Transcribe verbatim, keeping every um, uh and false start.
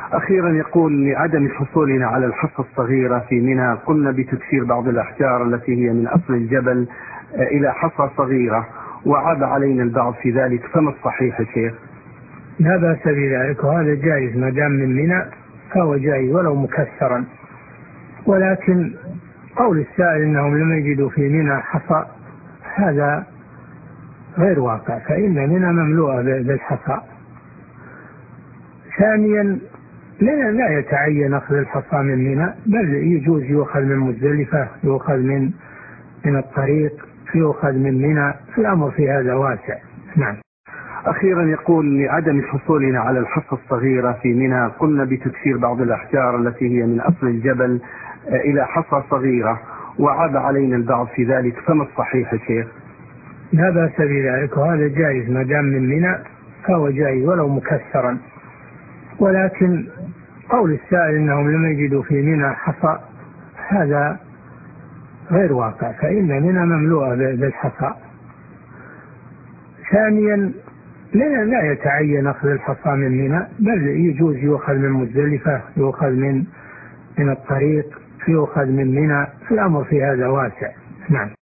أخيرا يقول: لعدم حصولنا على الحصى الصغيرة في منى قمنا بتكسير بعض الأحجار التي هي من أصل الجبل إلى حصى صغيرة، وعاب علينا البعض في ذلك، فما الصحيح يا شيخ؟ لا بأس بذلك، وهذا جائز ما دام من منى فهو جائز ولو مكسرا. ولكن قول السائل إنهم لم يجدوا في منى حصى هذا غير واقع، فإن منى مملوءة بالحصى. ثانيا، لا يتعين أخذ الحصى من منى، بل يجوز يؤخذ من مزدلفة، يؤخذ من من الطريق، يؤخذ من منى، الأمر في هذا واسع. نعم. أخيرا يقول: لعدم حصولنا على الحصى الصغيرة في منى قمنا بتكسير بعض الأحجار التي هي من أصل الجبل إلى حصى صغيرة، وعاب علينا البعض في ذلك، فما الصحيح يا شيخ؟ لا بأس بذلك، وهذا جائز ما دام من منى فهو جائز ولو مكسرا. ولكن قول السائل إنهم لم يجدوا في منى حصى هذا غير واقع، فإن منى مملوءة بالحصى. ثانيا، لا يتعين أخذ الحصى من منى، بل يجوز يؤخذ من مزدلفة، يؤخذ من من الطريق، يؤخذ من منى، الأمر في هذا واسع. نعم.